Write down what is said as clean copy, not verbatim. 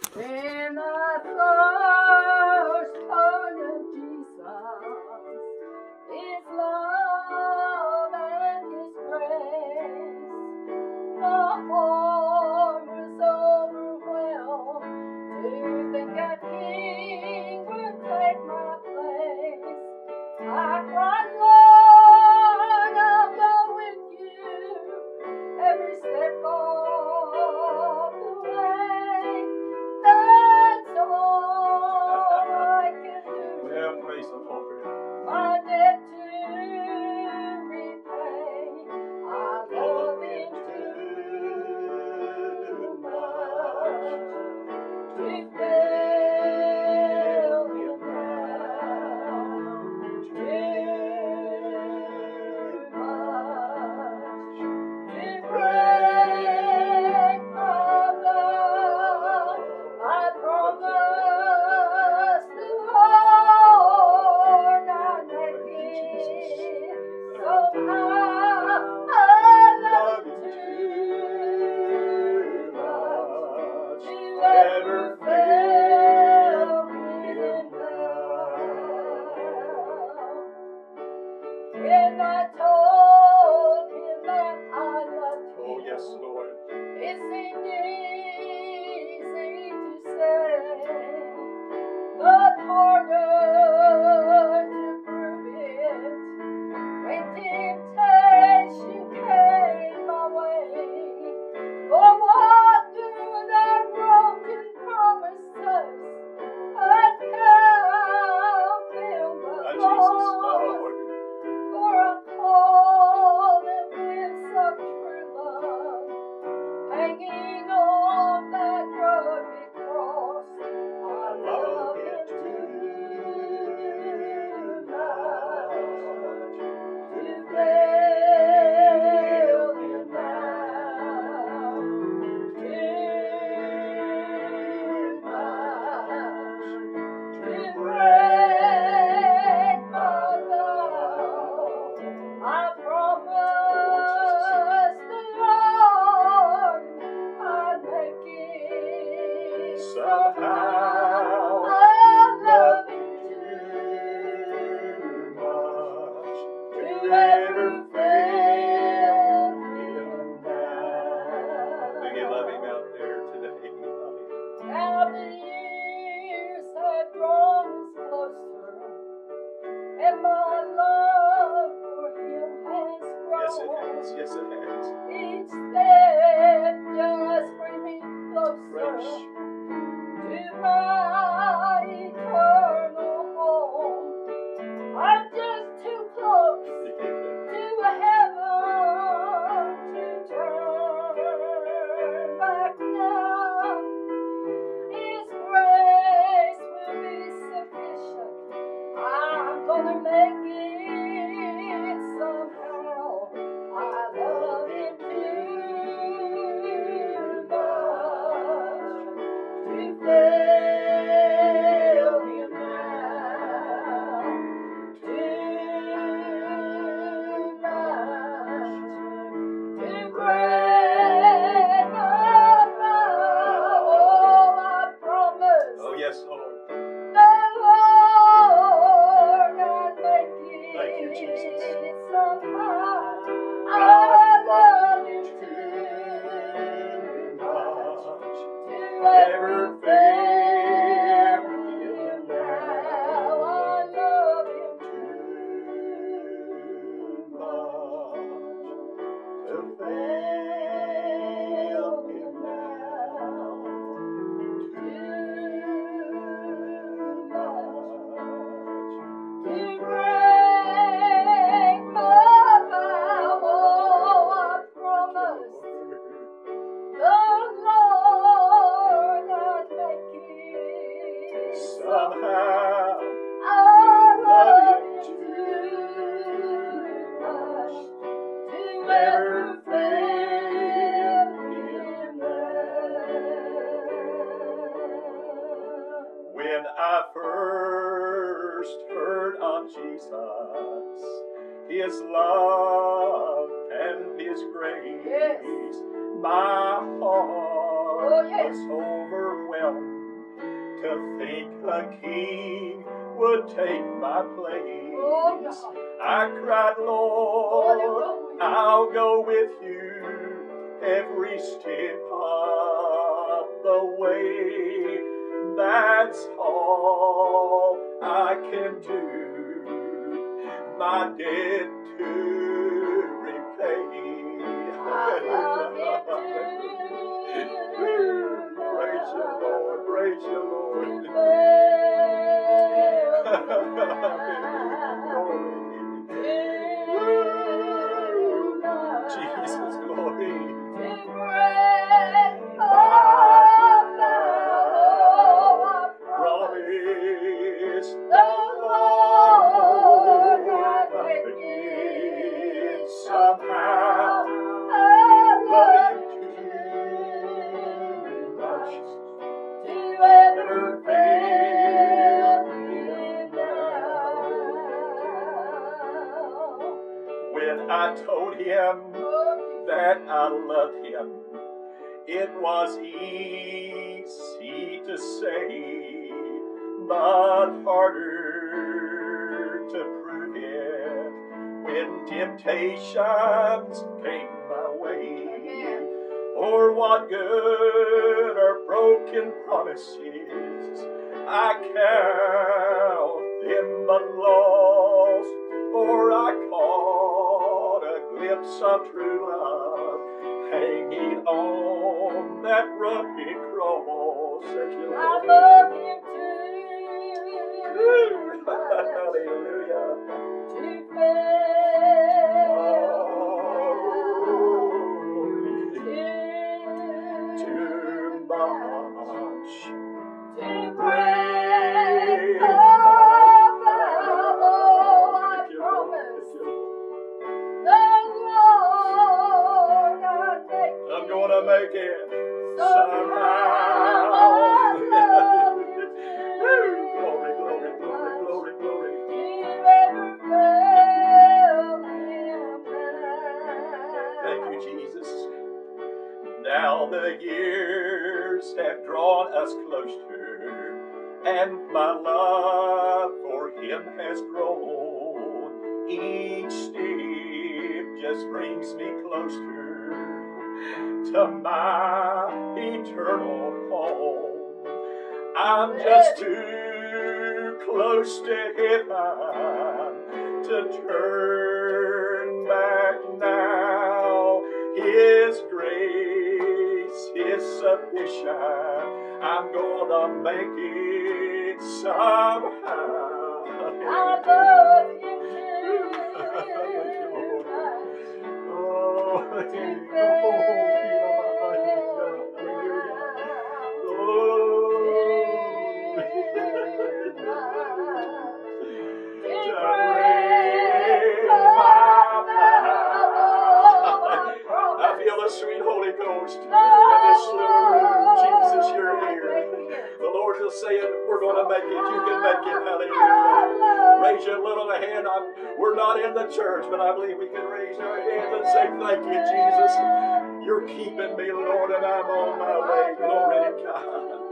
When I first heard of Jesus, His love and His grace, my heart was overwhelmed to think a King would take my place. I cried, Lord, I'll go with you every step of the way. That's all I can do. Well, praise the Lord. My debt to repay. I love Him too much to fail Him now. Too much to break my love. I promise the Lord I'd make it somehow. I love Him too much to ever fail Him now. When I told Him that I loved Him, Oh, yes, Lord. it seemed easy to say, but harder to prove it when temptation came my way. For what do their broken promises account them but Ah, Jesus, my lost? Lord. For a call that with such true love, hanging on that rugged cross, I love Him too much to fail Him now. Too much to break my love. I promise the Lord I'd make it somehow. I love Him too much to ever fail Him now. Do you love Him out there today? Now the years have drawn us closer, and my love for Him has Yes, it grown. has. Yes, it has. Each step just brings me closer Fresh. to my eternal home. I'm just too close to heaven to turn back now. His grace will be sufficient. I'm gonna make it somehow. I love Him too much to fail Him now. Too much to break my vow. Oh, I promise Oh, yes, Lord. the Lord I'd make Thank you, Jesus. it somehow. I love Him too much to ever fail Him now. I love Him too much to fail Him now. Too much to break my vow. Oh, I promise the Lord I'd make it Somehow. I love Him too much to ever fail Him now. When I first heard of Jesus, His love and His grace, Yes. my heart Oh, yes. was overwhelmed To think a king would take my place. Oh, God. I cried, Lord, I'll go with you every step of the way. That's all I can do, my debt to repay. Praise you, Lord. Praise you, Lord. Jesus, glory. Promise the Lord I begin somehow. Love you too much to ever fail him now. When I told him that I loved him, it was easy to say, but harder to prove it when temptations came my way. For what good are broken promises? I count them but lost, for I caught a glimpse of true love hanging on that rugged cross. I love him too. Hallelujah. To fail. Too much to break. Oh, I promise the Lord I'm gonna make it somehow. Glory, glory, glory, glory, glory. Thank you, Jesus. Now the years have drawn us closer, and my love for him has grown. Each step just brings me closer to my eternal home. I'm just too close to heaven to turn back now. His grace is sufficient. I'm gonna make it somehow. I love you too. Oh, I feel the sweet Holy Ghost in this little room. Jesus, you're here. The Lord is saying, we're going to make it. You can make it. Hallelujah. Raise your little hand. We're not in the church, but I believe we can raise our hands and say, thank you, Jesus. You're keeping me, Lord, and I'm on my way. Glory to God.